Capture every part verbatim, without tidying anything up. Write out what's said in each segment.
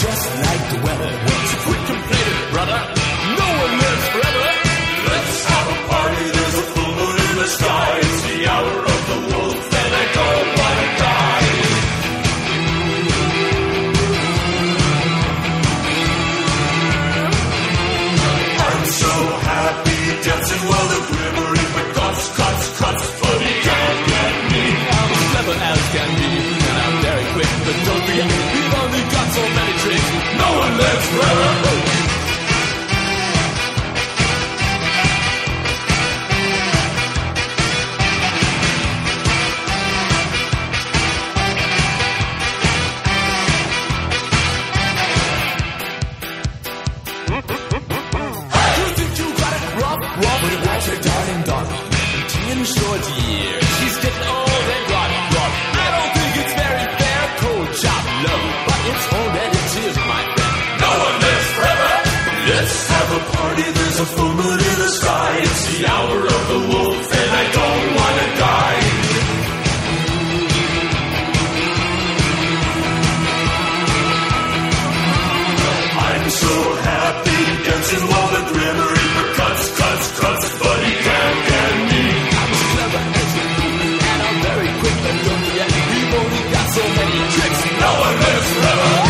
just like the weather. What's quit complaining, brother? No one lives forever. Let's have a party, there's a full moon in the sky. It's the hour of the wolf and I don't wanna die. I'm so happy dancing while the glimmer in my cuts, cuts, cuts, but he can't get me. I'm as clever as can be, and I'm very quick, but don't forget, we've only got so many tricks. No one lives forever. Short years, she's getting old and rotten rough. I don't think it's very fair, cold chop low, but it's all that it is, my friend. No one lives forever. Let's have a party, there's a full moon in the sky. It's the hour of the wolf and I don't wanna die. I'm so happy dancing while the grimmer reaper cuts, cuts, cuts, but he can't get me. So many tricks, no one lives forever.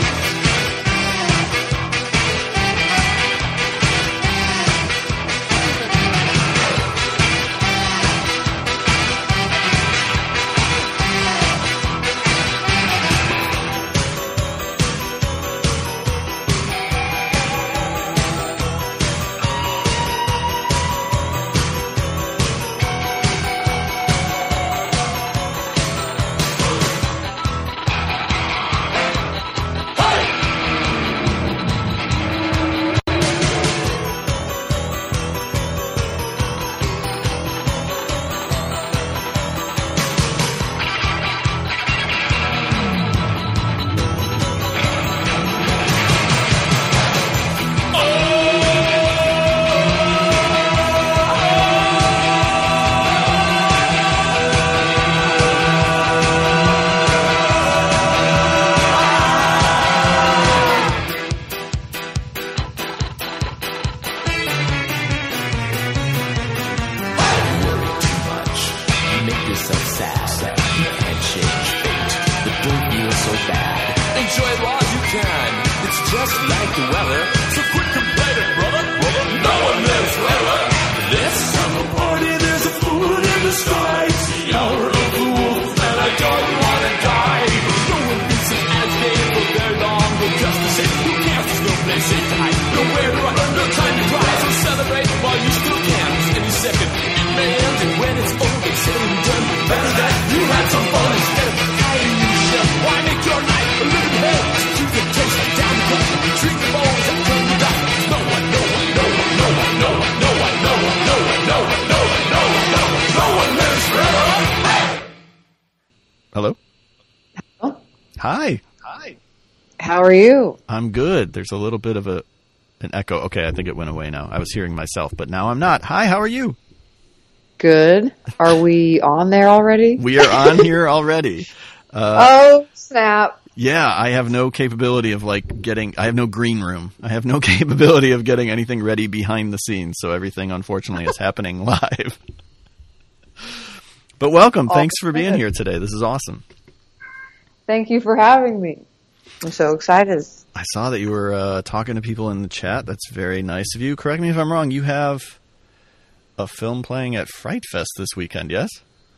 Hello? Hello? Hi. Hi. How are you? I'm good. There's a little bit of a an echo. Okay, I think it went away now. I was hearing myself, but now I'm not. Hi, how are you? Good. Are we on there already? We are on here already. Uh, oh, snap. Yeah, I have no capability of like getting, I have no green room. I have no capability of getting anything ready behind the scenes. So everything, unfortunately, is happening live. But welcome. Oh, Thanks for being here today. This is awesome. Thank you for having me. I'm so excited. I saw that you were uh, talking to people in the chat. That's very nice of you. Correct me if I'm wrong. You have a film playing at Fright Fest this weekend, yes?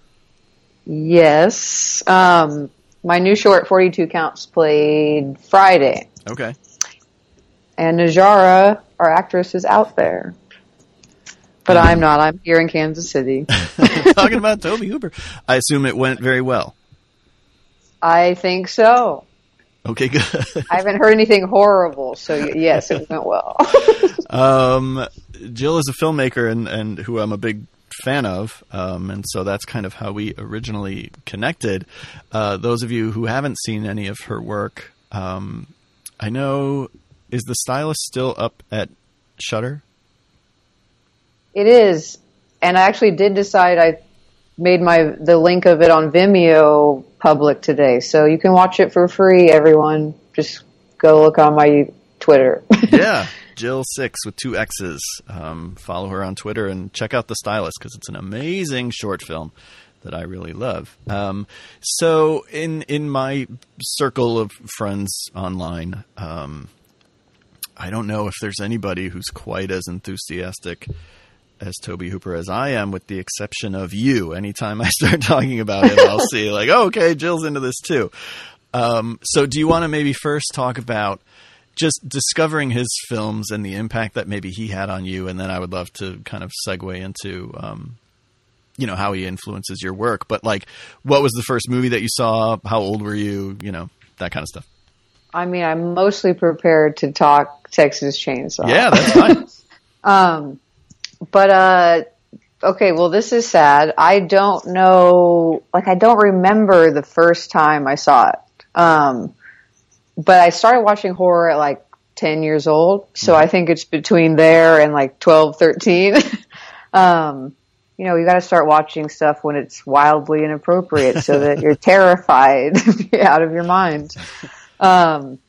Yes. Um, my new short, forty-two Counts, played Friday. Okay. And Najara, our actress, is out there. But um, I'm not. I'm here in Kansas City. Talking about Tobe Hooper. I assume it went very well. I think so. Okay, good. I haven't heard anything horrible, so yes, it went well. um, Jill is a filmmaker and, and who I'm a big fan of, um, and so that's kind of how we originally connected. Uh, those of you who haven't seen any of her work, um, I know, is The Stylist still up at Shudder? It is, and I actually did decide I made my the link of it on Vimeo public today, so you can watch it for free, everyone. Just go look on my Twitter. Yeah, Jill Six with two X's. Um, follow her on Twitter and check out The Stylist because it's an amazing short film that I really love. Um, so in in my circle of friends online, um, I don't know if there's anybody who's quite as enthusiastic as Tobe Hooper as I am, with the exception of you. Anytime I start talking about him, I'll see like, oh, okay, Jill's into this too. Um, so do you want to maybe first talk about just discovering his films and the impact that maybe he had on you? And then I would love to kind of segue into, um, you know, how he influences your work. But like, what was the first movie that you saw? How old were you? You know, that kind of stuff. I mean, I'm mostly prepared to talk Texas Chainsaw. Yeah, that's fine. um, But, uh, okay, well, this is sad. I don't know, like, I don't remember the first time I saw it. Um, but I started watching horror at like ten years old. So I think it's between there and like twelve, thirteen. um, you know, you got to start watching stuff when it's wildly inappropriate so that you're terrified out of your mind. Um,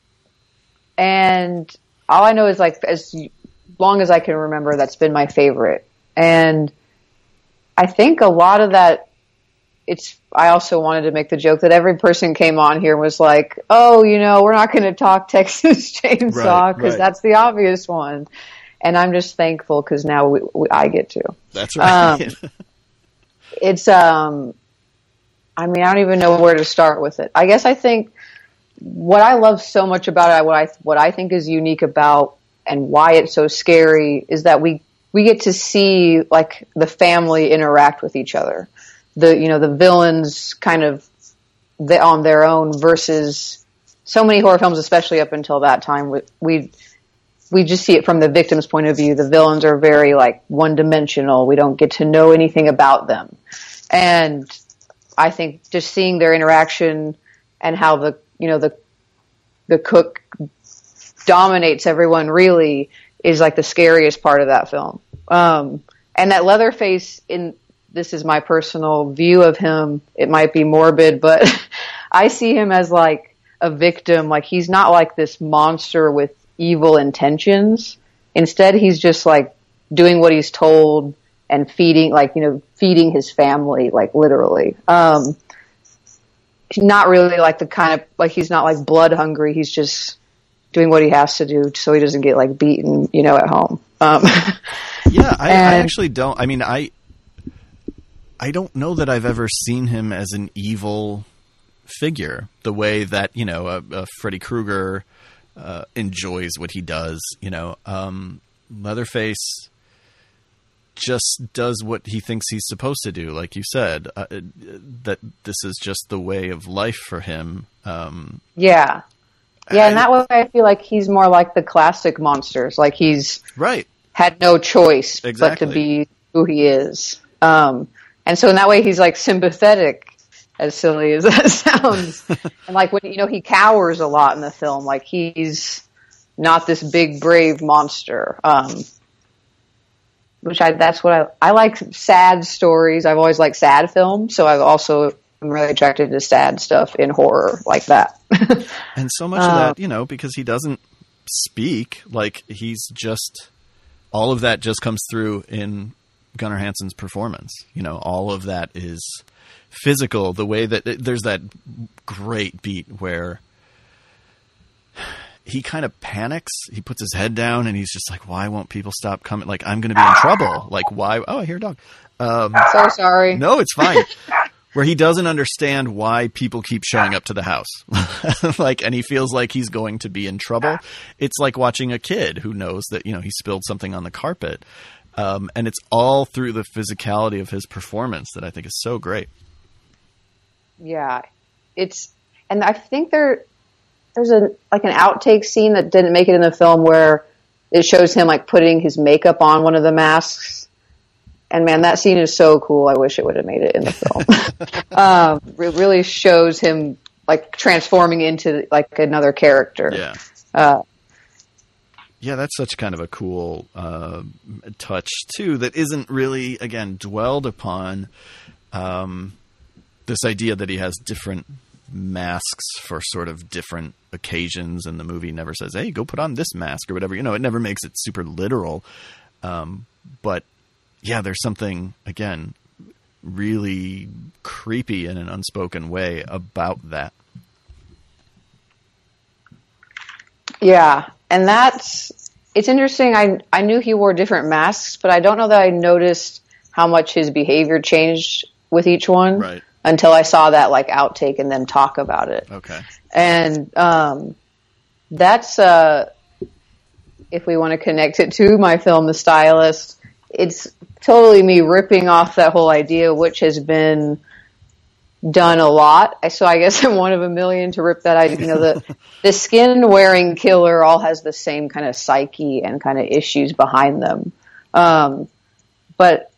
and all I know is like, as long as I can remember, that's been my favorite. And I think a lot of that, it's, I also wanted to make the joke that every person came on here and was like, oh, you know, we're not going to talk Texas Chainsaw because right, right. that's the obvious one. And I'm just thankful because now we, we, I get to. That's right. Um, it's, um, I mean, I don't even know where to start with it. I guess I think what I love so much about it, what I, what I think is unique about and why it's so scary is that we, we get to see like the family interact with each other. The, you know, the villains kind of the, on their own versus so many horror films, especially up until that time, we, we, we just see it from the victim's point of view. The villains are very like one dimensional. We don't get to know anything about them. And I think just seeing their interaction and how the, you know, the, the cook dominates everyone really is like the scariest part of that film. Um, and that Leatherface, in this is my personal view of him. It might be morbid, but I see him as like a victim. Like he's not like this monster with evil intentions. Instead, he's just like doing what he's told and feeding, like, you know, feeding his family, like literally. Um, not really like the kind of, like he's not like blood hungry. He's just doing what he has to do so he doesn't get like beaten, you know, at home. Um, yeah, I, and, I actually don't. I mean, I I don't know that I've ever seen him as an evil figure the way that, you know, a, a Freddy Krueger uh, enjoys what he does. You know, um, Leatherface just does what he thinks he's supposed to do, like you said. Uh, that this is just the way of life for him. Um, yeah. Yeah, and that way I feel like he's more like the classic monsters. Like he's right. had no choice exactly. but to be who he is. Um, and so in that way he's like sympathetic, as silly as that sounds. And like when, you know, he cowers a lot in the film. Like he's not this big, brave monster. Um, which I, that's what I, I like sad stories. I've always liked sad films. So I've also, I'm really attracted to sad stuff in horror like that. And so much uh, of that, you know, because he doesn't speak, like he's just, all of that just comes through in Gunnar Hansen's performance. You know, all of that is physical, the way that there's that great beat where he kind of panics. He puts his head down and he's just like, why won't people stop coming? Like, I'm going to be in trouble. Like, why? Oh, I hear a dog. Um, so sorry. No, it's fine. Where he doesn't understand why people keep showing up to the house. Like, and he feels like he's going to be in trouble. It's like watching a kid who knows that, you know, he spilled something on the carpet. Um, and it's all through the physicality of his performance that I think is so great. Yeah. It's, and I think there, there's a, like an outtake scene that didn't make it in the film where it shows him like putting his makeup on one of the masks. And man, that scene is so cool. I wish it would have made it in the film. um, it really shows him like transforming into like another character. Yeah. Uh, yeah, that's such kind of a cool uh, touch too. That isn't really, again, dwelled upon. Um, this idea that he has different masks for sort of different occasions, and the movie never says, hey, go put on this mask or whatever. You know, it never makes it super literal. Um, but yeah, there's something, again, really creepy in an unspoken way about that. Yeah. And that's, it's interesting. I, I knew he wore different masks, but I don't know that I noticed how much his behavior changed with each one. Right. Until I saw that like outtake and them talk about it. Okay. And, um, that's, uh, if we want to connect it to my film, The Stylist, it's totally me ripping off that whole idea, which has been done a lot. So I guess I'm one of a million to rip that idea. You know, the, the skin wearing killer all has the same kind of psyche and kind of issues behind them. Um, but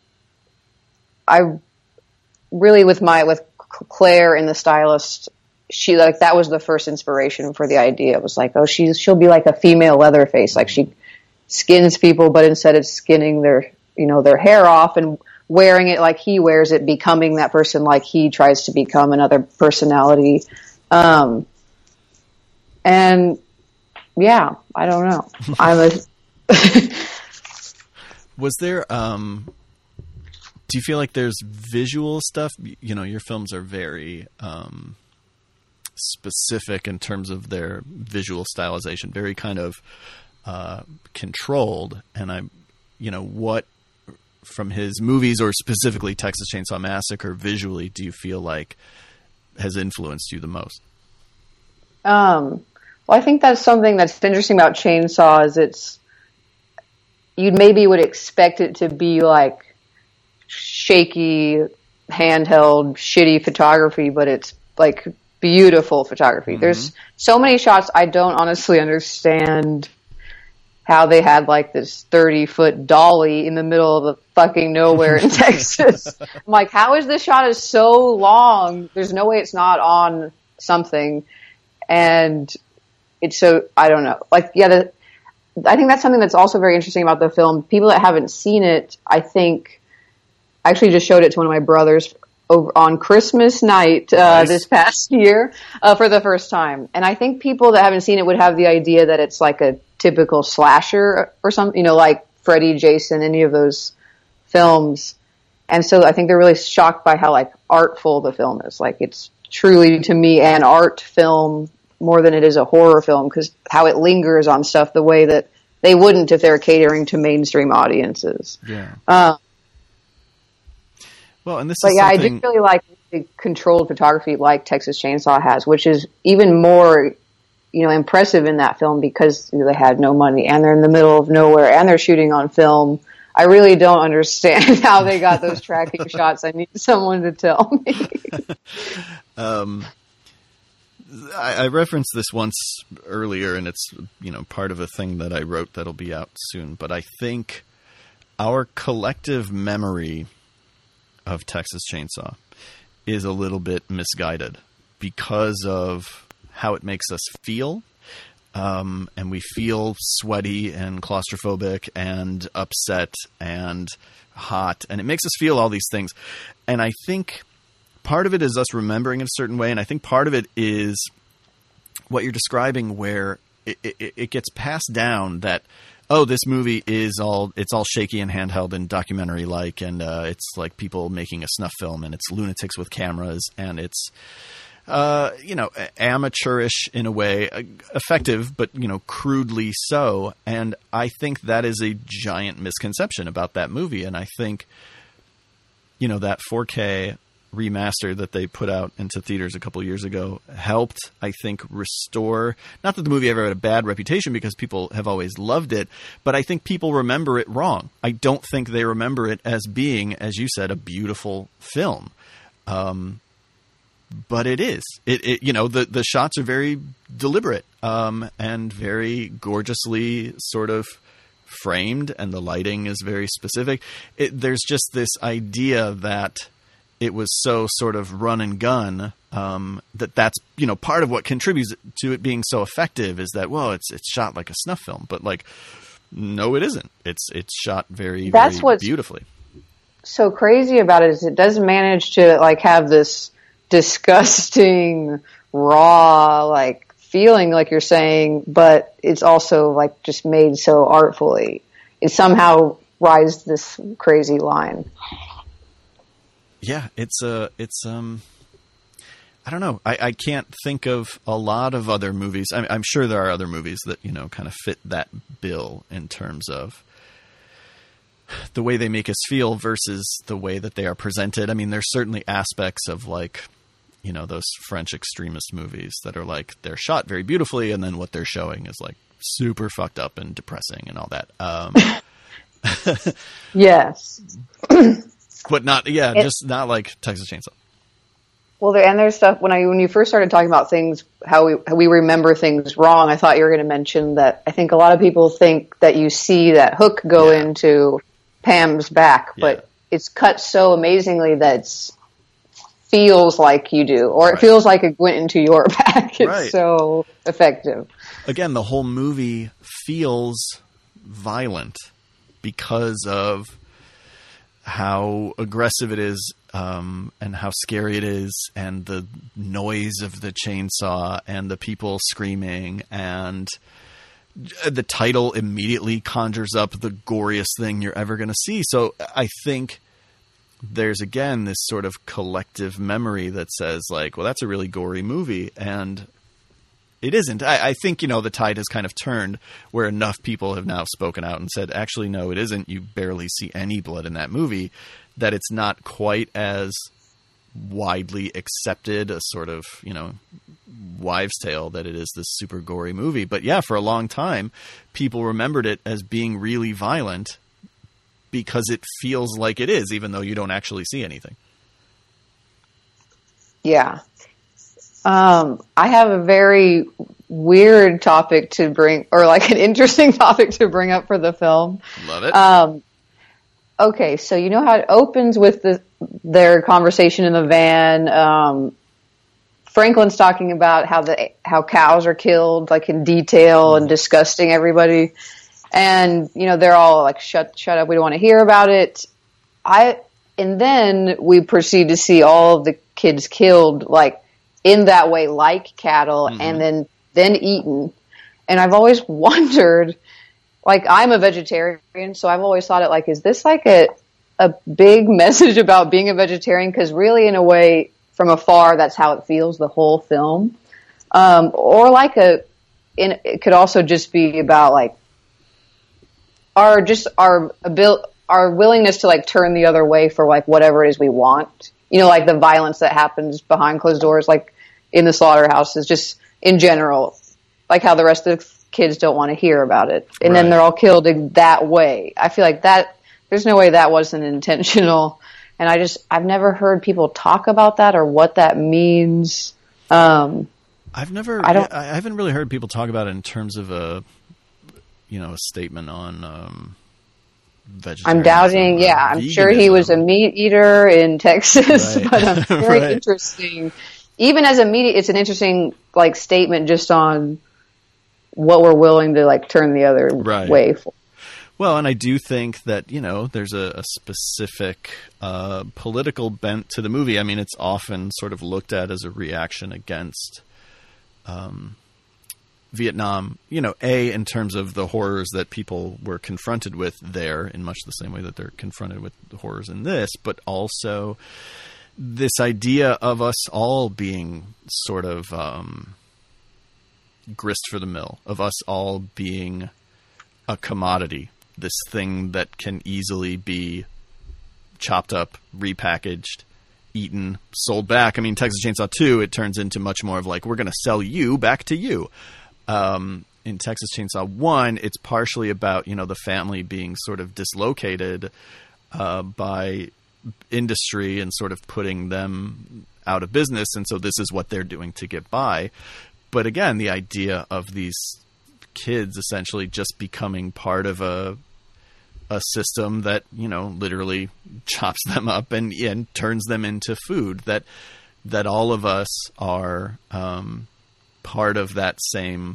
I, really with my, with Claire in The Stylist, she like, that was the first inspiration for the idea. It was like, oh, she's, she'll be like a female Leatherface. Like she skins people, but instead of skinning their, you know, their hair off and wearing it like he wears it, becoming that person like he tries to become another personality. Um, and yeah, I don't know. I'm a, was there, um, do you feel like there's visual stuff? You know, your films are very um, specific in terms of their visual stylization, very kind of uh, controlled. And I, you know, what from his movies or specifically Texas Chainsaw Massacre visually do you feel like has influenced you the most? Um, well, I think that's something that's interesting about Chainsaw is it's, you maybe would expect it to be like, shaky, handheld, shitty photography, but it's like beautiful photography. Mm-hmm. There's so many shots I don't honestly understand how they had like this thirty foot dolly in the middle of the fucking nowhere in Texas. I'm like, how is this shot is so long? There's no way it's not on something. And it's so, I don't know. Like, yeah, the, I think that's something that's also very interesting about the film. People that haven't seen it, I think, I actually just showed it to one of my brothers over on Christmas night uh, nice. this past year uh, for the first time. And I think people that haven't seen it would have the idea that it's like a typical slasher or something, you know, like Freddy, Jason, any of those films. And so I think they're really shocked by how like artful the film is. Like it's truly to me an art film more than it is a horror film because how it lingers on stuff the way that they wouldn't if they're catering to mainstream audiences. Yeah. Um, Well, and this but is yeah, something... I do really like the controlled photography like Texas Chainsaw has, which is even more, you know, impressive in that film because you know, they had no money and they're in the middle of nowhere and they're shooting on film. I really don't understand how they got those tracking shots. I need someone to tell me. um, I, I referenced this once earlier, and it's, you know, part of a thing that I wrote that'll be out soon. But I think our collective memory of Texas Chainsaw is a little bit misguided because of how it makes us feel. Um, and we feel sweaty and claustrophobic and upset and hot, and it makes us feel all these things. And I think part of it is us remembering in a certain way. And I think part of it is what you're describing where it, it, it gets passed down that, oh, this movie is all, it's all shaky and handheld and documentary like, and, uh, it's like people making a snuff film and it's lunatics with cameras and it's, uh, you know, amateurish in a way, uh, effective, but, you know, crudely so. And I think that is a giant misconception about that movie. And I think, you know, that four K remaster that they put out into theaters a couple of years ago helped, I think, restore, not that the movie ever had a bad reputation because people have always loved it, but I think people remember it wrong. I don't think they remember it as being, as you said, a beautiful film. Um, but it is, it, it, you know, the, the shots are very deliberate, um, and very gorgeously sort of framed, and the lighting is very specific. It, there's just this idea that it was so sort of run and gun, um, that that's, you know, part of what contributes to it being so effective is that, well, it's, it's shot like a snuff film, but like, no, it isn't. It's, it's shot very, that's very what's beautifully. So crazy about it is it does manage to like have this disgusting raw, like feeling like you're saying, but it's also like just made so artfully. It somehow rides this crazy line. Yeah, it's a, uh, it's, um, I don't know. I, I can't think of a lot of other movies. I'm, I'm sure there are other movies that, you know, kind of fit that bill in terms of the way they make us feel versus the way that they are presented. I mean, there's certainly aspects of like, you know, those French extremist movies that are like, they're shot very beautifully and then what they're showing is like super fucked up and depressing and all that. Um, yes. But not, yeah, it, just not like Texas Chainsaw. Well, there, and there's stuff when I when you first started talking about things, how we how we remember things wrong. I thought you were going to mention that. I think a lot of people think that you see that hook go yeah. into Pam's back, yeah. but it's cut so amazingly that it feels like you do, or right. it feels like it went into your back. It's right. so effective. Again, the whole movie feels violent because of how aggressive it is, um, and how scary it is, and the noise of the chainsaw and the people screaming, and the title immediately conjures up the goriest thing you're ever going to see. So I think there's, again, this sort of collective memory that says like, well, that's a really gory movie. And it isn't. I, I think, you know, the tide has kind of turned where enough people have now spoken out and said, actually, no, it isn't. You barely see any blood in that movie, that it's not quite as widely accepted a sort of, you know, wives' tale that it is this super gory movie. But yeah, for a long time, people remembered it as being really violent because it feels like it is, even though you don't actually see anything. Yeah. Um, I have a very weird topic to bring, or like an interesting topic to bring up for the film. Love it. Um, okay, so you know how it opens with the, their conversation in the van. Um, Franklin's talking about how the how cows are killed, like in detail and disgusting everybody, and you know they're all like, "Shut, shut up! We don't want to hear about it." I and then we proceed to see all of the kids killed, like in that way, like cattle, mm-hmm. and then then eaten. And I've always wondered, like I'm a vegetarian, so I've always thought it like, is this like a a big message about being a vegetarian? Because really, in a way, from afar, that's how it feels the whole film. Um, or like a, in, it could also just be about like our just our abil- our willingness to like turn the other way for like whatever it is we want. You know, like the violence that happens behind closed doors, like in the slaughterhouses, just in general, like how the rest of the kids don't want to hear about it, and right. then they're all killed in that way. I feel like that there's no way that wasn't intentional. And I just, I've never heard people talk about that or what that means. Um, I've never, I don't, I haven't really heard people talk about it in terms of a, you know, a statement on, um, vegetarianism. I'm doubting, yeah, I'm veganism. Sure he was a meat eater in Texas, right. but um, very right. interesting. Even as a meat, it's an interesting, like, statement just on what we're willing to, like, turn the other right. way for. Well, and I do think that, you know, there's a, a specific uh, political bent to the movie. I mean, it's often sort of looked at as a reaction against um, Vietnam, you know, A, in terms of the horrors that people were confronted with there in much the same way that they're confronted with the horrors in this, but also this idea of us all being sort of um, grist for the mill, of us all being a commodity. This thing that can easily be chopped up, repackaged, eaten, sold back. I mean, Texas Chainsaw two, it turns into much more of like, we're going to sell you back to you. Um, in Texas Chainsaw one, it's partially about, you know, the family being sort of dislocated uh, by industry and sort of putting them out of business. And so this is what they're doing to get by. But again, the idea of these kids essentially just becoming part of a a system that, you know, literally chops them up and, and turns them into food, that that all of us are um, part of that same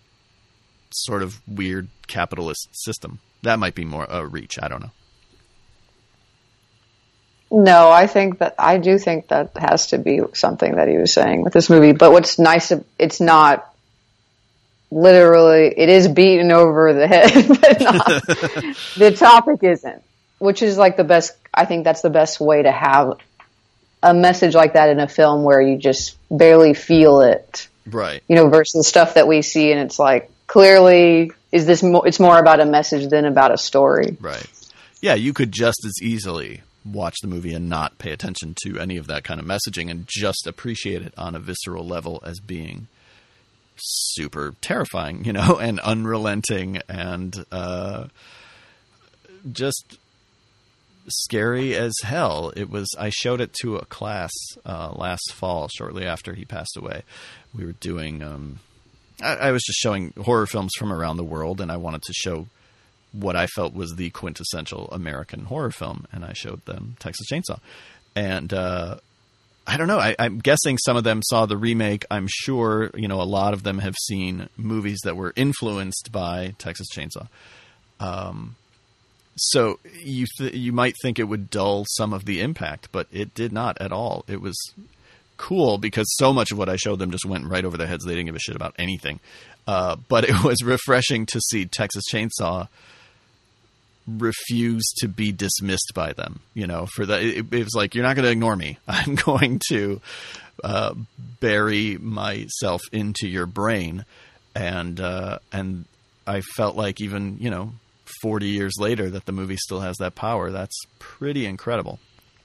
sort of weird capitalist system. That might be more a reach. I don't know. No, I think that I do think that has to be something that he was saying with this movie. But what's nice, it's not literally, it is beaten over the head, but not, the topic isn't, which is like the best, I think that's the best way to have a message like that in a film where you just barely feel it. Right. You know, versus stuff that we see and it's like, clearly, is this mo- it's more about a message than about a story. Right. Yeah, you could just as easily watch the movie and not pay attention to any of that kind of messaging and just appreciate it on a visceral level as being super terrifying, you know, and unrelenting and uh, just scary as hell. It was, I showed it to a class uh, last fall, shortly after he passed away. We were doing, um, I, I was just showing horror films from around the world, and I wanted to show what I felt was the quintessential American horror film, and I showed them Texas Chainsaw. And uh, I don't know, I, I'm guessing some of them saw the remake. I'm sure, you know, a lot of them have seen movies that were influenced by Texas Chainsaw. Um, so you th- you might think it would dull some of the impact, but it did not at all. It was cool because so much of what I showed them just went right over their heads. They didn't give a shit about anything. Uh, but it was refreshing to see Texas Chainsaw refuse to be dismissed by them, you know, for that. It, it was like, you're not going to ignore me. I'm going to uh, bury myself into your brain. And, uh, and I felt like even, you know, forty years later that the movie still has that power. That's pretty incredible.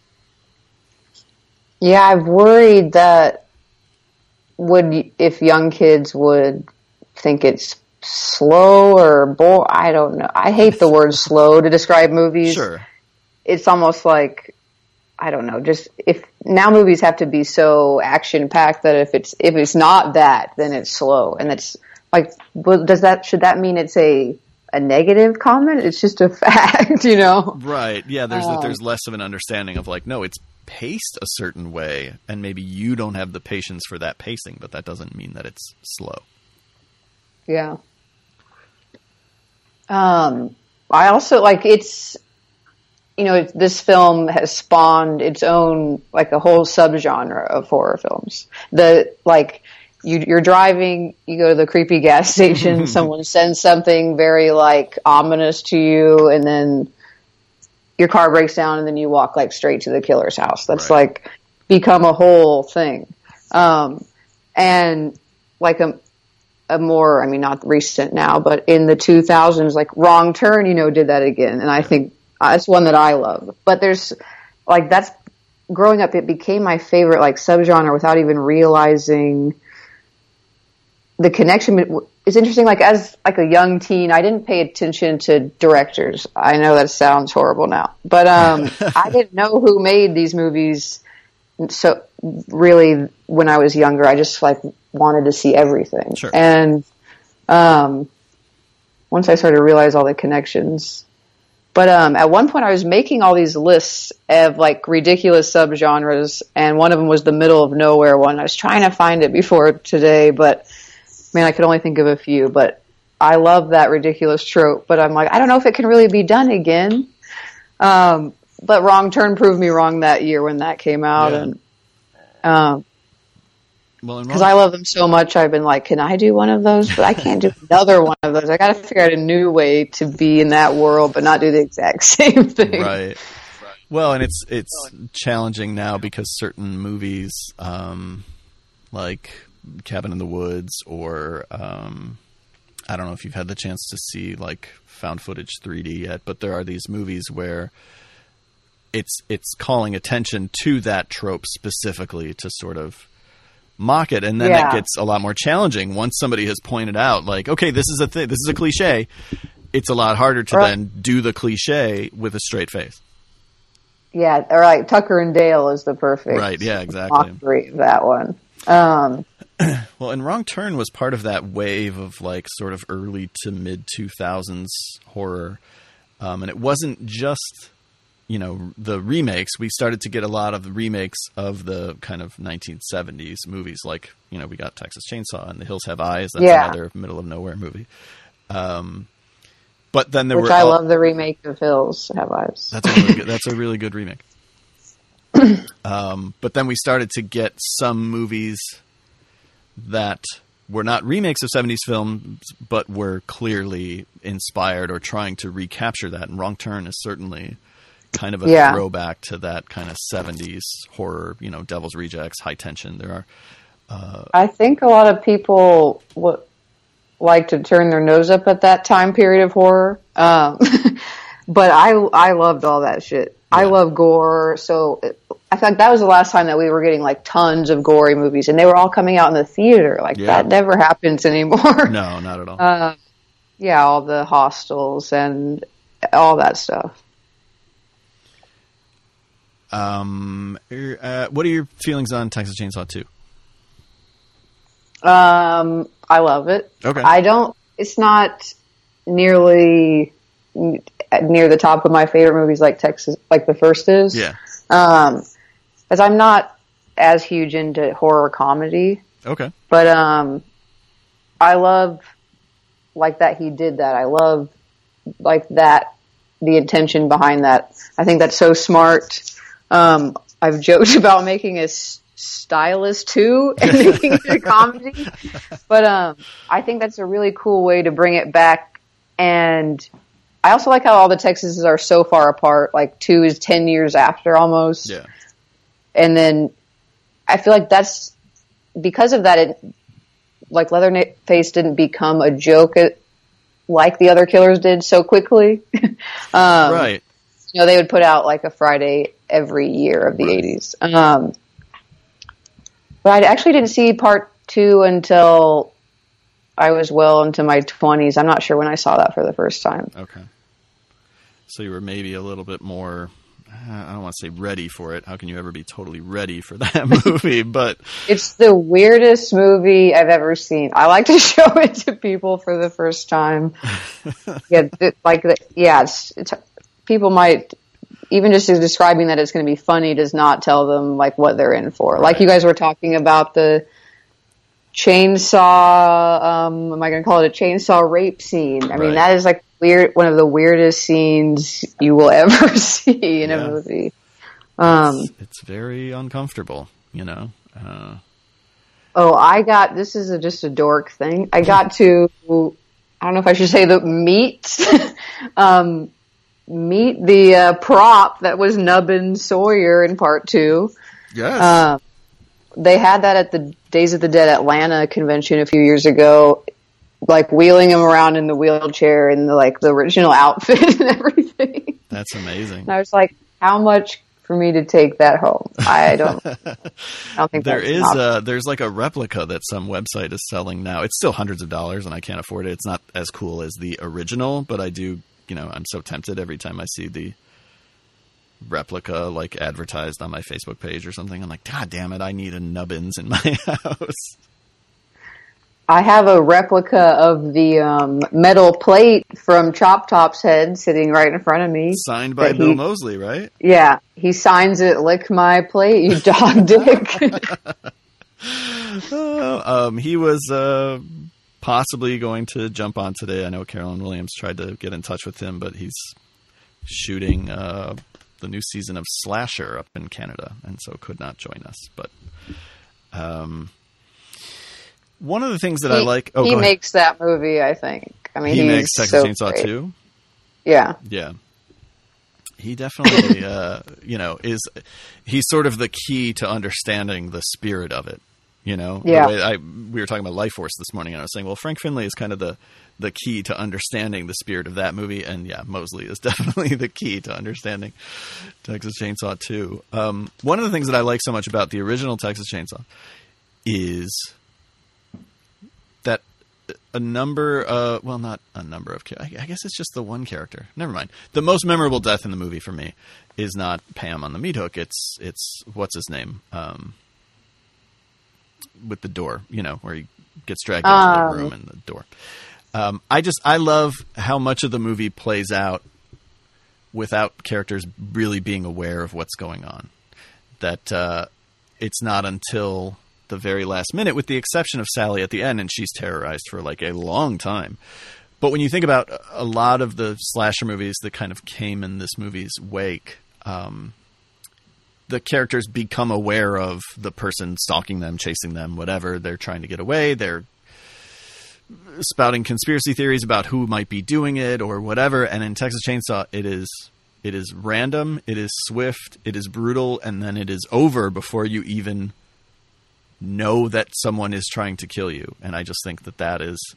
Yeah. I've worried that would, if young kids would think it's slow or bore, I don't know. I hate the word slow to describe movies. Sure. It's almost like, I don't know, just if now movies have to be so action packed that if it's, if it's not that, then it's slow. And it's like, well, does that, should that mean it's a, a negative comment? It's just a fact, you know? Right. Yeah. There's, Um, there's less of an understanding of like, no, it's paced a certain way and maybe you don't have the patience for that pacing, but that doesn't mean that it's slow. Yeah. Um, I also like it's, you know, it, this film has spawned its own, like a whole subgenre of horror films. The, like, you, you're driving, you go to the creepy gas station, someone sends something very, like, ominous to you, and then your car breaks down, and then you walk, like, straight to the killer's house. That's, Right. like, become a whole thing. Um, and, like, a, a more, I mean, not recent now, but in the two thousands, like Wrong Turn, you know, did that again. And I think uh, it's one that I love. But there's, like, that's, growing up, it became my favorite, like, subgenre without even realizing the connection. It's interesting, like, as, like, a young teen, I didn't pay attention to directors. I know that sounds horrible now. But um, I didn't know who made these movies. So really, when I was younger, I just like wanted to see everything. Sure. And um, once I started to realize all the connections, but um, at one point I was making all these lists of like ridiculous subgenres, and one of them was the middle of nowhere one. I was trying to find it before today, but man, I could only think of a few. But I love that ridiculous trope, but I'm like, I don't know if it can really be done again. Um, But Wrong Turn proved me wrong that year when that came out, Yeah. and um, Well, because I love them so much, I've been like, can I do one of those? But I can't do another one of those. I got to figure out a new way to be in that world, but not do the exact same thing. Right. Well, and it's it's challenging now because certain movies, um, like Cabin in the Woods, or um, I don't know if you've had the chance to see like found footage three D yet, but there are these movies where it's it's calling attention to that trope specifically to sort of mock it, and then Yeah. it gets a lot more challenging once somebody has pointed out, like, okay, this is a thing, this is a cliche. It's a lot harder to Right. then do the cliche with a straight face. Yeah, or like Tucker and Dale is the perfect Right, yeah, exactly. mockery of that one. Um, Well, and Wrong Turn was part of that wave of like sort of early to mid two thousands horror, um, and it wasn't just, you know, the remakes. We started to get a lot of the remakes of the kind of nineteen seventies movies, like, you know, we got Texas Chainsaw and The Hills Have Eyes. That's Yeah. another middle of nowhere movie. Um, but then there which were I all, love the remake of Hills Have Eyes. That's a really good, that's a really good remake. um, but then we started to get some movies that were not remakes of seventies films, but were clearly inspired or trying to recapture that. And Wrong Turn is certainly kind of a Yeah. throwback to that kind of seventies horror, you know, Devil's Rejects, High Tension. There are, uh, I think a lot of people w- like to turn their nose up at that time period of horror. Um, but I, I loved all that shit. I Yeah. love gore. So it, I feel like that was the last time that we were getting like tons of gory movies, and they were all coming out in the theater. Like Yeah. that never happens anymore. no, not at all. Uh, yeah, all the Hostels and all that stuff. Um, er, uh, what are your feelings on Texas Chainsaw two? Um, I love it. Okay. I don't, it's not nearly n- near the top of my favorite movies like Texas, like the first is. Yeah. Um, cause I'm not as huge into horror comedy, Okay. but, um, I love like that he did that. I love like that, the intention behind that. I think that's so smart. Um, I've joked about making a s- stylus too and making it a comedy, but um, I think that's a really cool way to bring it back. And I also like how all the Texases are so far apart. Like two is ten years after almost, Yeah. and then I feel like that's because of that. It like Leatherface didn't become a joke at, like the other killers did so quickly. um, Right. You know, they would put out like a Friday every year of the Right. eighties. Um, but I actually didn't see part two until I was well into my twenties. I'm not sure when I saw that for the first time. Okay. So you were maybe a little bit more, I don't want to say ready for it. How can you ever be totally ready for that movie? But It's the weirdest movie I've ever seen. I like to show it to people for the first time. yeah, th- like the, yeah, it's, it's people might even just describing that it's going to be funny does not tell them like what they're in for. Right. Like you guys were talking about the chainsaw. Um, am I going to call it a chainsaw rape scene? I Right. mean, that is like weird. One of the weirdest scenes you will ever see in Yeah. a movie. Um, it's, it's very uncomfortable, you know? Uh, Oh, I got, this is a, just a dork thing. I got to, I don't know if I should say the meet, um, meet the uh, prop that was Nubbin Sawyer in part two. yes. Uh, they had that at the Days of the Dead Atlanta convention a few years ago, like wheeling him around in the wheelchair in the, like the original outfit and everything. That's amazing. And I was like, how much for me to take that home? I don't, I don't think There that's an is option. a, there's like a replica that some website is selling now. It's still hundreds of dollars and I can't afford it. It's not as cool as the original, but I do, you know, I'm so tempted every time I see the replica like advertised on my Facebook page or something. I'm like, God damn it, I need a Nubbins in my house. I have a replica of the um, metal plate from Chop Top's head sitting right in front of me. Signed by That Bill he- Moseley, right? Yeah, he signs it, lick my plate, you dog dick. Uh, um, he was uh, possibly going to jump on today. I know Carolyn Williams tried to get in touch with him, but he's shooting uh, the new season of Slasher up in Canada, and so could not join us. But um, one of the things that I he like... Oh, he go ahead. makes that movie, I think. I mean, He he's makes Texas so Chainsaw great. two? Yeah. Yeah. He definitely, uh, you know, is, he's sort of the key to understanding the spirit of it, you know? The Yeah. way I, we were talking about Life Force this morning, and I was saying, well, Frank Finlay is kind of the, the key to understanding the spirit of that movie, and yeah, Moseley is definitely the key to understanding Texas Chainsaw two. Um, one of the things that I like so much about the original Texas Chainsaw is that a number, uh, well, not a number of, I guess it's just the one character. Never mind. The most memorable death in the movie for me is not Pam on the meat hook. It's, it's, what's his name? Um, with the door, you know, where he gets dragged into Um. the room and the door. Um, I just, I love how much of the movie plays out without characters really being aware of what's going on. That, uh, it's not until the very last minute, with the exception of Sally at the end, and she's terrorized for like a long time. But when you think about a lot of the slasher movies that kind of came in this movie's wake, um, the characters become aware of the person stalking them, chasing them, whatever. They're trying to get away. They're spouting conspiracy theories about who might be doing it or whatever. And in Texas Chainsaw, it is it is random, it is swift, it is brutal, and then it is over before you even know that someone is trying to kill you. And I just think that that is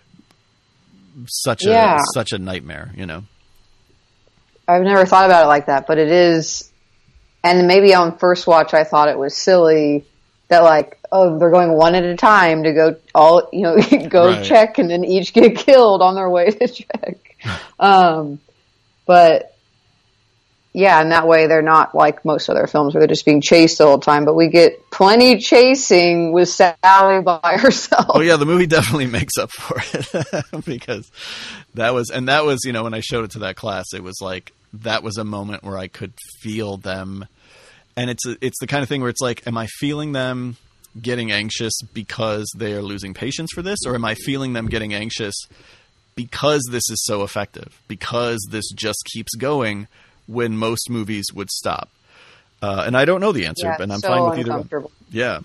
such yeah. a such a nightmare, you know. I've never thought about it like that, but it is. And maybe on first watch, I thought it was silly that, like, oh, they're going one at a time to go all, you know, go right. check and then each get killed on their way to check. um, but yeah, and that way they're not like most other films where they're just being chased the whole time, but we get plenty chasing with Sally by herself. Oh yeah, the movie definitely makes up for it because that was, and that was, you know, when I showed it to that class, it was like, that was a moment where I could feel them. And it's, a, it's the kind of thing where it's like, am I feeling them getting anxious because they are losing patience for this? Or am I feeling them getting anxious because this is so effective, because this just keeps going when most movies would stop? Uh, and I don't know the answer, yeah, and I'm so fine with either one. Yeah.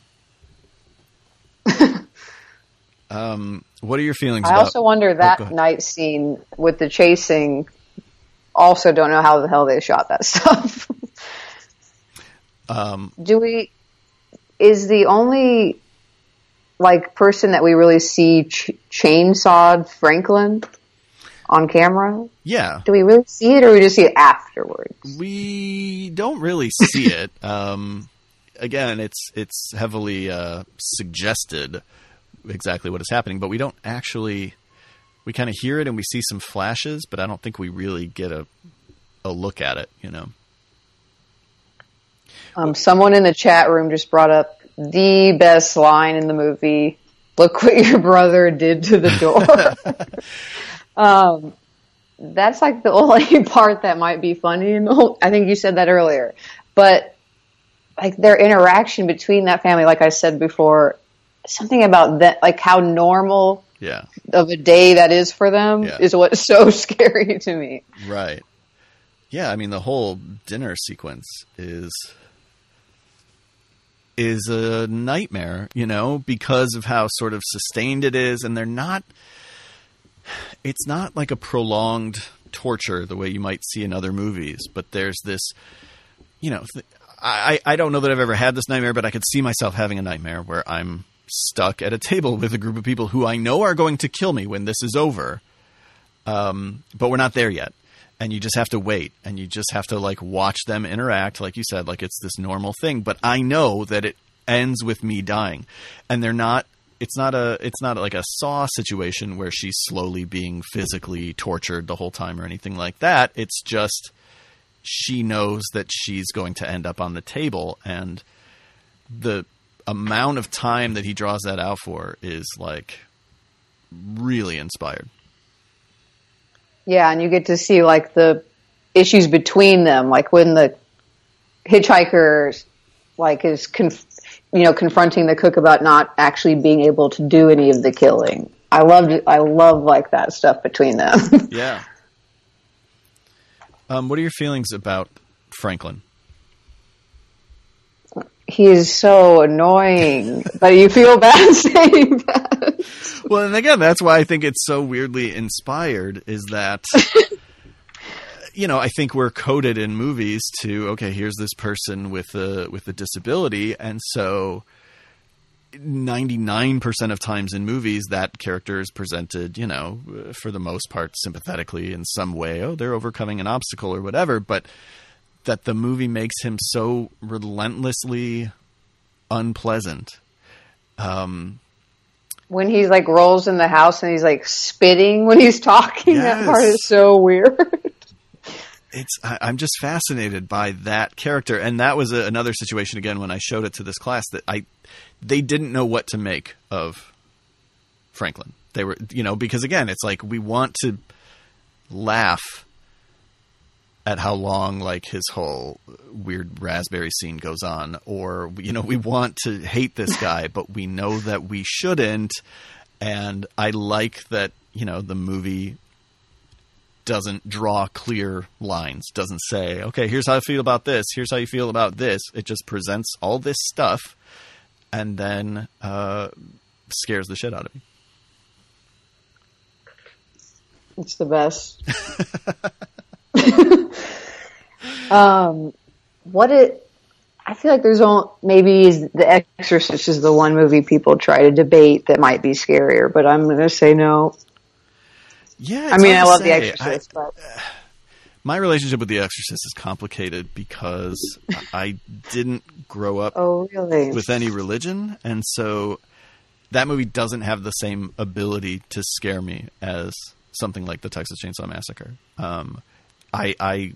um, what are your feelings I about... also wonder that oh, night scene with the chasing, also don't know how the hell they shot that stuff. um, Do we... Is the only, like, person that we really see ch- chainsawed Franklin on camera? Yeah. Do we really see it, or we just see it afterwards? We don't really see it. Um, again, it's it's heavily uh, suggested exactly what is happening, but we don't actually. We kind of hear it and we see some flashes, but I don't think we really get a a look at it. You know. Um, someone in the chat room just brought up the best line in the movie. Look what your brother did to the door. um, that's like the only part that might be funny in the whole, I think you said that earlier, but like their interaction between that family, like I said before, something about that, like how normal yeah. of a day that is for them yeah. is what's so scary to me. Right. Yeah. I mean, the whole dinner sequence is, is a nightmare, you know, because of how sort of sustained it is. And they're not, it's not like a prolonged torture the way you might see in other movies, but there's this, you know, th- I, I don't know that I've ever had this nightmare, but I could see myself having a nightmare where I'm stuck at a table with a group of people who I know are going to kill me when this is over. Um, but we're not there yet. And you just have to wait, and you just have to like watch them interact. Like you said, like it's this normal thing, but I know that it ends with me dying, and they're not, it's not a, it's not like a Saw situation where she's slowly being physically tortured the whole time or anything like that. It's just, she knows that she's going to end up on the table, and the amount of time that he draws that out for is like really inspired. Yeah, and you get to see like the issues between them, like when the hitchhiker like is conf- you know confronting the cook about not actually being able to do any of the killing. I loved it. I love like that stuff between them. Yeah. Um, what are your feelings about Franklin? He is so annoying, but you feel bad saying that. Well, and again, that's why I think it's so weirdly inspired, is that, you know, I think we're coded in movies to, okay, here's this person with a, with a disability. And so ninety-nine percent of times in movies, that character is presented, you know, for the most part, sympathetically in some way. Oh, they're overcoming an obstacle or whatever. But that the movie makes him so relentlessly unpleasant. Um, when he's like rolls in the house and he's like spitting when he's talking, yes. that part is so weird. It's, I, I'm just fascinated by that character. And that was a, another situation again, when I showed it to this class, that I, they didn't know what to make of Franklin. They were, you know, because again, it's like, we want to laugh at how long like his whole weird raspberry scene goes on, or, you know, we want to hate this guy, but we know that we shouldn't. And I like that, you know, the movie doesn't draw clear lines, doesn't say, okay, here's how I feel about this, here's how you feel about this. It just presents all this stuff and then uh, scares the shit out of me. It's the best. um, what it, I feel like there's only, maybe The Exorcist is the one movie people try to debate that might be scarier, but I'm going to say no. Yeah, I mean, I love say. The Exorcist, I, but my relationship with The Exorcist is complicated because I didn't grow up oh, really? with any religion, and so that movie doesn't have the same ability to scare me as something like the Texas Chainsaw Massacre. Um, I, I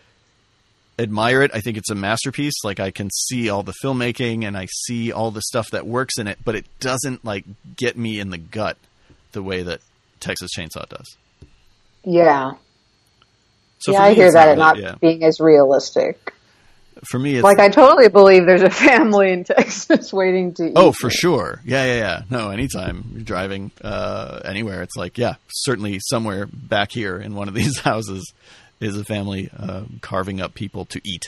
admire it. I think it's a masterpiece. Like, I can see all the filmmaking and I see all the stuff that works in it, but it doesn't like get me in the gut the way that Texas Chainsaw does. Yeah. So yeah, me, I hear that it not yeah. being as realistic. For me, it's like, I totally believe there's a family in Texas waiting to eat. Oh, for sure. Yeah, yeah, yeah. No, anytime you're driving uh, anywhere, it's like, yeah, certainly somewhere back here in one of these houses is a family uh, carving up people to eat.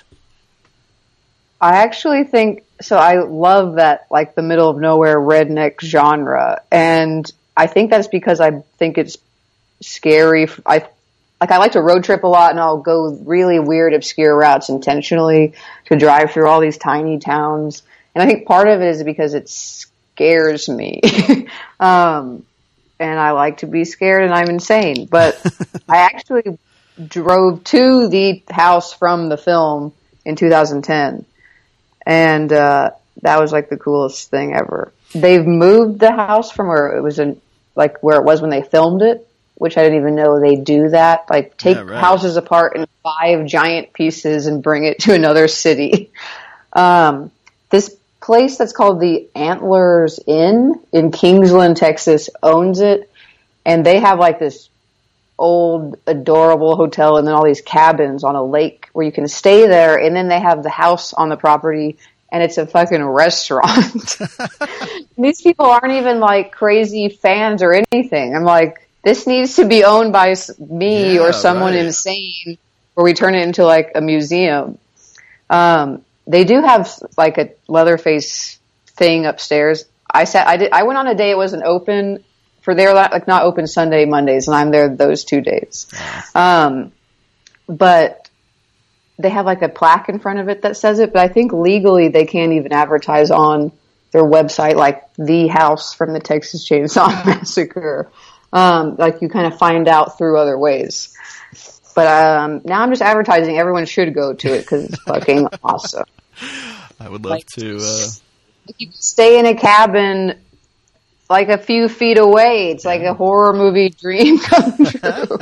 I actually think, so I love that, like, the middle of nowhere redneck genre. And I think that's because I think it's scary. I Like, I like to road trip a lot, and I'll go really weird, obscure routes intentionally to drive through all these tiny towns. And I think part of it is because it scares me. um, and I like to be scared, and I'm insane. But I actually drove to the house from the film in two thousand ten. And uh, that was, like, the coolest thing ever. They've moved the house from where it was in, like, where it was when they filmed it, which I didn't even know they do that. Like, take yeah, right. houses apart in five giant pieces and bring it to another city. Um, this place that's called the Antlers Inn in Kingsland, Texas, owns it. And they have, like, this old, adorable hotel and then all these cabins on a lake where you can stay there. And then they have the house on the property, and it's a fucking restaurant. These people aren't even, like, crazy fans or anything. I'm like, this needs to be owned by me yeah, or someone right. insane, where we turn it into, like, a museum. Um, they do have, like, a Leatherface thing upstairs. I sat, I did, I went on a day it wasn't open for their, like, not open Sunday, Mondays, and I'm there those two days. Um, but they have, like, a plaque in front of it that says it, but I think legally they can't even advertise on their website, like, the house from the Texas Chainsaw Massacre. Um, like, you kind of find out through other ways. But um, now I'm just advertising. Everyone should go to it because it's fucking awesome. I would love like, to. Uh... You stay in a cabin like a few feet away. It's like a horror movie dream come true.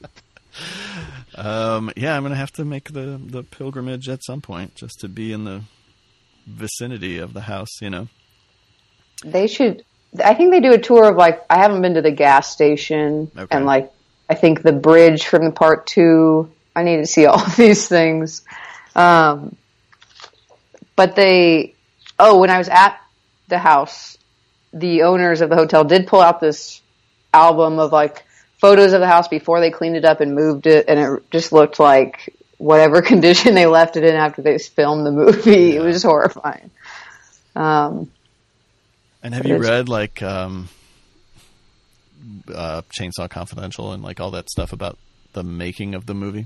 um, yeah, I'm going to have to make the, the pilgrimage at some point just to be in the vicinity of the house, you know. They should... I think they do a tour of, like, I haven't been to the gas station okay. and, like, I think the bridge from the part two. I need to see all of these things. Um, but they, oh, when I was at the house, the owners of the hotel did pull out this album of, like, photos of the house before they cleaned it up and moved it, and it just looked like whatever condition they left it in after they filmed the movie. Yeah. It was horrifying. Um, And have you read, like, um, uh, Chainsaw Confidential and, like, all that stuff about the making of the movie?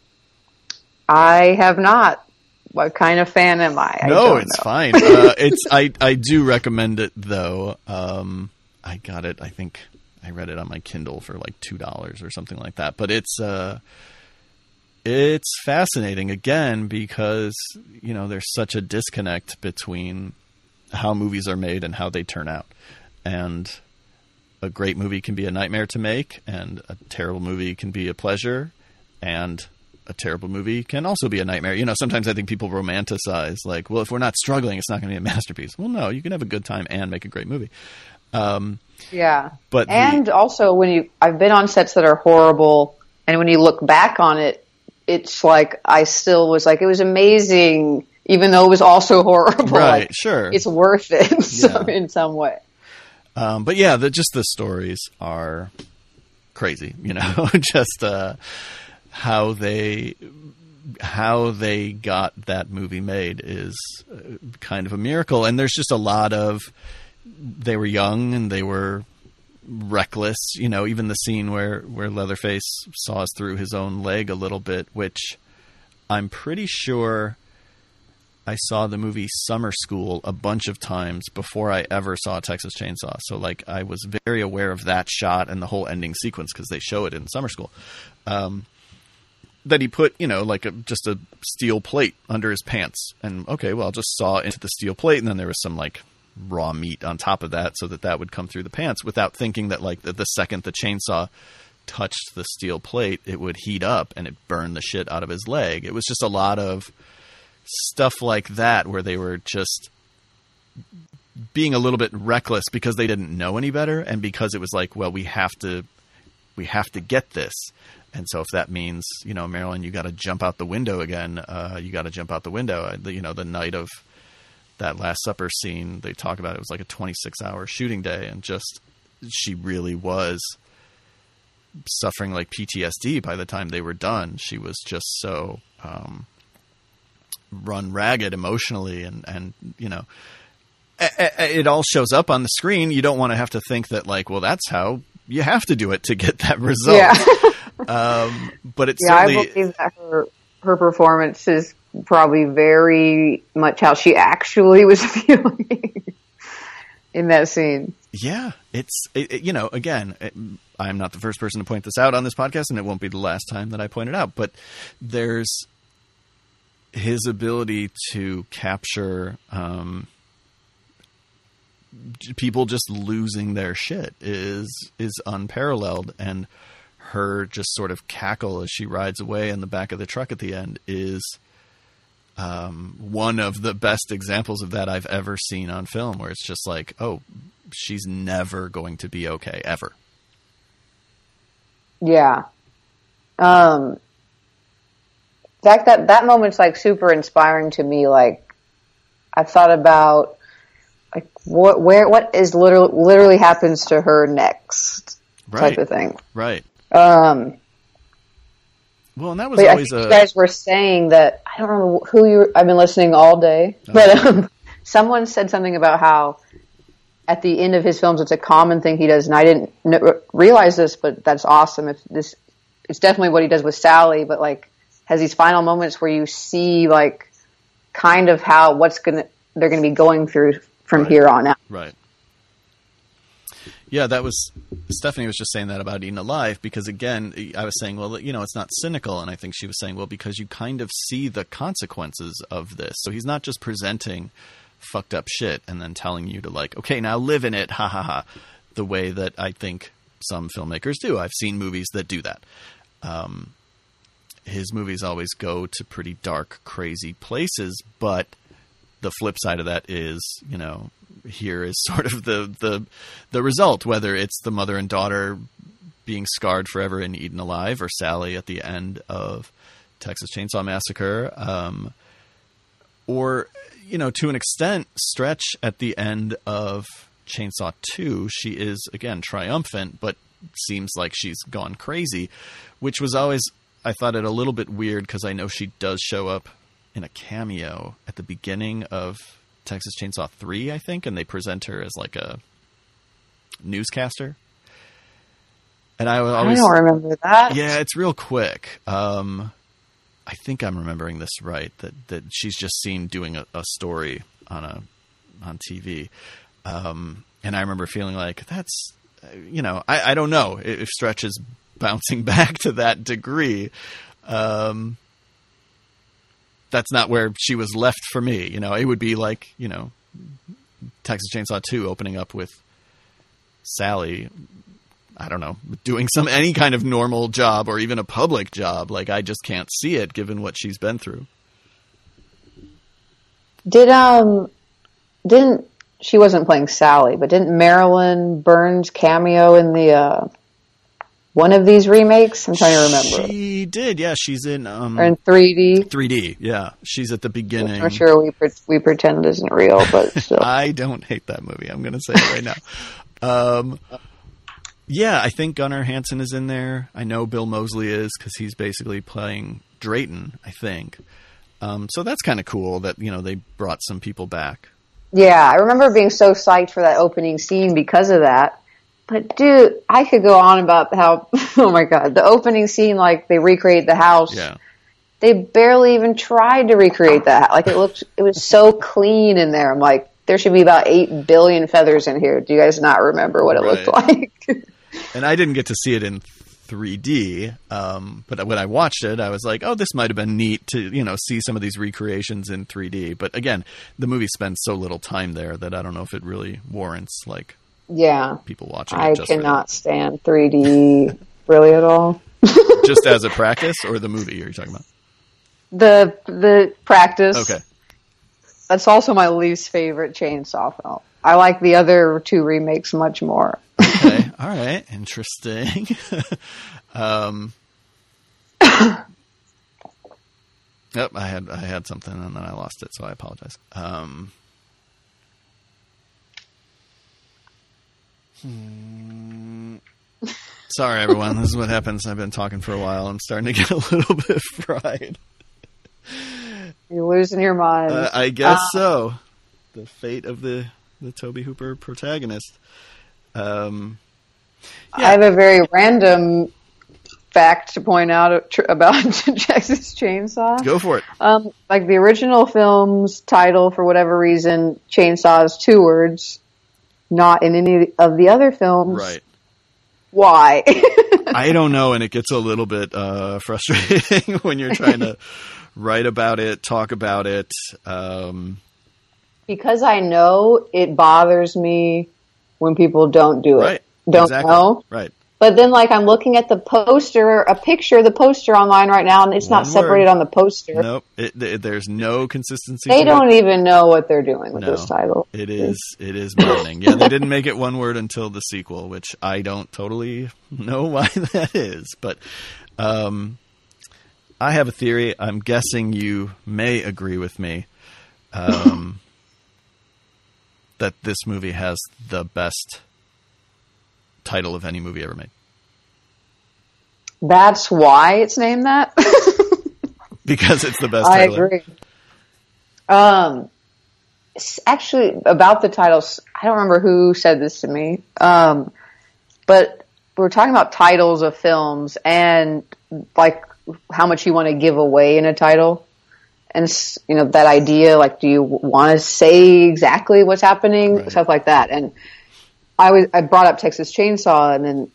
I have not. What kind of fan am I? I no, it's know. fine. Uh, it's I, I do recommend it, though. Um, I got it, I think, I read it on my Kindle for, like, two dollars or something like that. But it's, uh, it's fascinating, again, because, you know, there's such a disconnect between how movies are made and how they turn out. And a great movie can be a nightmare to make, and a terrible movie can be a pleasure, and a terrible movie can also be a nightmare. You know, sometimes I think people romanticize, like, well, if we're not struggling, it's not going to be a masterpiece. Well, no, you can have a good time and make a great movie. Um, yeah. But and the, also when you, I've been on sets that are horrible, and when you look back on it, it's like, I still was like, it was amazing, even though it was also horrible. Right, like, sure. It's worth it yeah. in some way. Um, but yeah, the, just the stories are crazy, you know, just uh, how they how they got that movie made is kind of a miracle. And there's just a lot of, they were young and they were reckless, you know, even the scene where, where Leatherface saws through his own leg a little bit, which I'm pretty sure I saw the movie Summer School a bunch of times before I ever saw Texas Chainsaw. So like I was very aware of that shot and the whole ending sequence because they show it in Summer School. Um, that he put, you know, like a, just a steel plate under his pants, and okay, well, I'll just saw into the steel plate, and then there was some like raw meat on top of that so that that would come through the pants, without thinking that like the, the second the chainsaw touched the steel plate, it would heat up and it burned the shit out of his leg. It was just a lot of stuff like that where they were just being a little bit reckless because they didn't know any better, and because it was like, well, we have to we have to get this. And so if that means, you know, Marilyn, you got to jump out the window again, uh, you got to jump out the window. You know, the night of that Last Supper scene, they talk about it was like a twenty-six hour shooting day, and just she really was suffering like P T S D by the time they were done. She was just so um, run ragged emotionally, and, and you know, it all shows up on the screen. You don't want to have to think that like, well, that's how you have to do it to get that result. Yeah. um, but it's yeah, certainly... I believe that her, her performance is probably very much how she actually was feeling in that scene. Yeah, it's, it, it, you know, again, it, I'm not the first person to point this out on this podcast, and it won't be the last time that I point it out, but there's his ability to capture um, people just losing their shit is is unparalleled, and her just sort of cackle as she rides away in the back of the truck at the end is um, one of the best examples of that I've ever seen on film, where it's just like, oh, she's never going to be okay, ever. Yeah. Um, that, that, that moment's like super inspiring to me. Like, I've thought about like what, where, what is literally, literally happens to her next right. type of thing. Right. Um, well, and that was but always I think a... you guys were saying that, I don't remember who you were, I've been listening all day, oh. but um, someone said something about how at the end of his films, it's a common thing he does, and I didn't n- realize this, but that's awesome. If this, it's definitely what he does with Sally, but like has these final moments where you see like kind of how what's gonna they're gonna be going through from right. here on out. Right. Yeah, that was Stephanie was just saying that about Eaten Alive, because again, I was saying, well, you know, it's not cynical, and I think she was saying, well, because you kind of see the consequences of this. So he's not just presenting fucked up shit and then telling you to like, okay, now live in it, ha ha ha, the way that I think some filmmakers do. I've seen movies that do that. Um, his movies always go to pretty dark, crazy places, but the flip side of that is, you know, here is sort of the, the, the result, whether it's the mother and daughter being scarred forever in Eaten Alive, or Sally at the end of Texas Chainsaw Massacre, um, or, you know, to an extent, Stretch at the end of Chainsaw two, she is, again, triumphant, but seems like she's gone crazy, which was always, I thought it a little bit weird, because I know she does show up in a cameo at the beginning of Texas Chainsaw three, I think, and they present her as like a newscaster. And I always... I don't remember that. Yeah, it's real quick. Um... I think I'm remembering this right, that, that she's just seen doing a, a story on a on T V. Um, and I remember feeling like, that's, you know, I, I don't know if Stretch is bouncing back to that degree. Um, that's not where she was left for me. You know, it would be like, you know, Texas Chainsaw two opening up with Sally, I don't know, doing some any kind of normal job, or even a public job. Like, I just can't see it given what she's been through. Did um didn't she wasn't playing Sally, but didn't Marilyn Burns cameo in the uh, one of these remakes? I'm trying to remember. She did, yeah. She's in um or in three D. three D, yeah. She's at the beginning. I'm sure we pre- we pretend isn't real, but still. I don't hate that movie. I'm going to say it right now. Um. Yeah, I think Gunnar Hansen is in there. I know Bill Moseley is because he's basically playing Drayton, I think. Um, so that's kind of cool that, you know, they brought some people back. Yeah, I remember being so psyched for that opening scene because of that. But dude, I could go on about how, oh my God, the opening scene, like they recreate the house. Yeah. They barely even tried to recreate that. Like it looked, it was so clean in there. I'm like, there should be about eight billion feathers in here. Do you guys not remember what it Right. looked like? And I didn't get to see it in three D, um, but when I watched it, I was like, oh, this might have been neat to, you know, see some of these recreations in three D. But again, the movie spends so little time there that I don't know if it really warrants, like, Yeah. people watching it I just for cannot stand three D really at all. that. Just as a practice, or the movie are you talking about? The the practice. Okay. That's also my least favorite Chainsaw film. I like the other two remakes much more. Okay. All right. Interesting. um, yep. I had I had something and then I lost it, so I apologize. Um, hmm. Sorry, everyone. This is what happens. I've been talking for a while. I'm starting to get a little bit fried. You're losing your mind. Uh, I guess Uh, so. The fate of the the Tobe Hooper protagonist. Um, yeah. I have a very random fact to point out tr- about Texas Chainsaw. Go for it. Um, like the original film's title, for whatever reason, Chainsaw is two words, not in any of the other films. Right. Why? I don't know, and it gets a little bit uh, frustrating when you're trying to write about it, talk about it. Um, Because I know it bothers me when people don't do it. right. Don't exactly. know. Right. But then, like, I'm looking at the poster, a picture of the poster online right now, and it's One not separated word. on the poster. Nope. It, it, there's no consistency. They to don't it. even know what they're doing with No. this title. It is. It is maddening. Yeah, they didn't make it one word until the sequel, which I don't totally know why that is. But um, I have a theory. I'm guessing you may agree with me um, that this movie has the best title of any movie ever made. That's why it's named that? Because it's the best I title ever. agree. Um, s- actually, about the titles, I don't remember who said this to me, um, but we were talking about titles of films and like how much you want to give away in a title. And, s- you know, that idea, like, do you want to say exactly what's happening? Right. Stuff like that. And I was, I brought up Texas Chainsaw, and then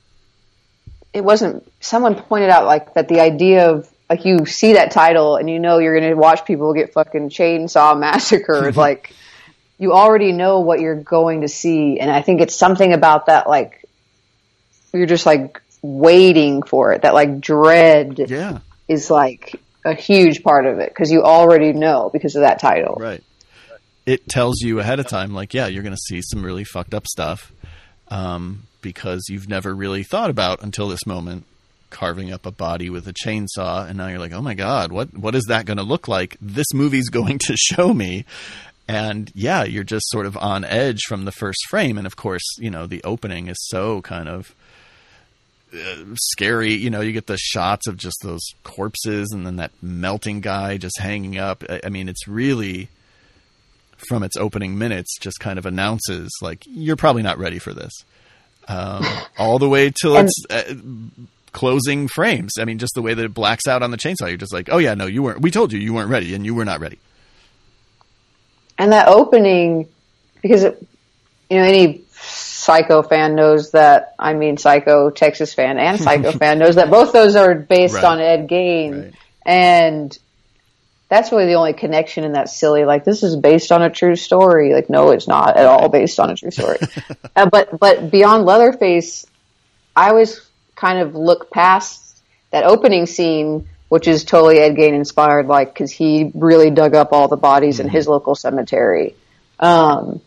it wasn't, someone pointed out, like, that the idea of, like, you see that title and you know you're going to watch people get fucking chainsaw massacred. Like, you already know what you're going to see. And I think it's something about that, like, you're just, like, waiting for it. That, like, dread Yeah. is, like, a huge part of it because you already know because of that title. Right. It tells you ahead of time, like, yeah, you're going to see some really fucked up stuff um, because you've never really thought about until this moment carving up a body with a chainsaw, and now you're like, oh my God, what what is that going to look like? This movie's going to show me. And yeah, you're just sort of on edge from the first frame. And of course, you know, the opening is so kind of uh, scary. You know, you get the shots of just those corpses and then that melting guy just hanging up. I, I mean, it's really, from its opening minutes, just kind of announces, like, you're probably not ready for this. Um, all the way till And- its uh, closing frames. I mean, just the way that it blacks out on the chainsaw, you're just like, oh yeah, no, you weren't. We told you you weren't ready, and you were not ready. And that opening, because it, you know, any Psycho fan knows that, I mean, Psycho Texas fan and Psycho fan knows that both those are based Right. on Ed Gein. Right. And that's really the only connection in that silly, like, this is based on a true story. Like, no, it's not at all based on a true story. uh, but, but beyond Leatherface, I always kind of look past that opening scene, which is totally Ed Gein inspired, like, cause he really dug up all the bodies in his local cemetery. Um,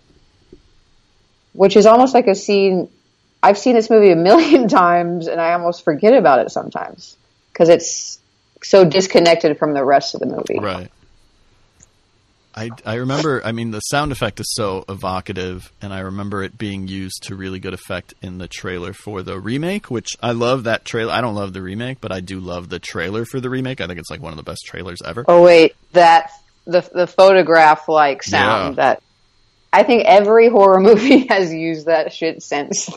which is almost like a scene, I've seen this movie a million times and I almost forget about it sometimes. Cause it's so disconnected from the rest of the movie. Right. I, I remember, I mean, the sound effect is so evocative, and I remember it being used to really good effect in the trailer for the remake, which I love that trailer. I don't love the remake, but I do love the trailer for the remake. I think it's like one of the best trailers ever. Oh, wait, that, the the photograph-like sound Yeah. that, I think every horror movie has used that shit since.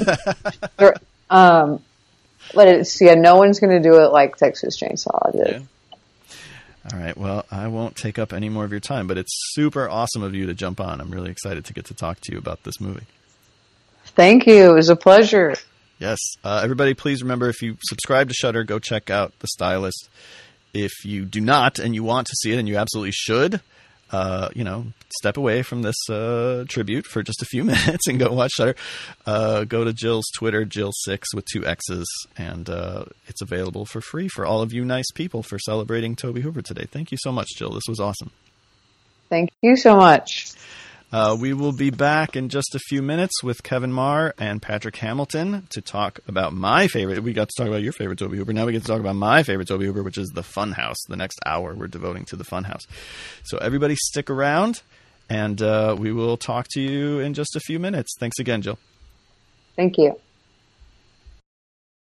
um, but it's, yeah, no one's going to do it like Texas Chainsaw did. Yeah. All right. Well, I won't take up any more of your time, but it's super awesome of you to jump on. I'm really excited to get to talk to you about this movie. Thank you. It was a pleasure. Yes. Uh, everybody, please remember, if you subscribe to Shudder, go check out The Stylist. If you do not and you want to see it, and you absolutely should, uh, you know, step away from this uh, tribute for just a few minutes and go watch Shudder. Uh, go to Jill's Twitter, Jill six with two X's, and uh, it's available for free for all of you nice people for celebrating Tobe Hooper today. Thank you so much, Jill. This was awesome. Thank you so much. Uh, we will be back in just a few minutes with Kevin Marr and Patrick Hamilton to talk about my favorite. We got to talk about your favorite Tobe Hooper. Now we get to talk about my favorite Tobe Hooper, which is the Funhouse. The next hour we're devoting to the Funhouse. So everybody stick around, and uh, we will talk to you in just a few minutes. Thanks again, Jill. Thank you.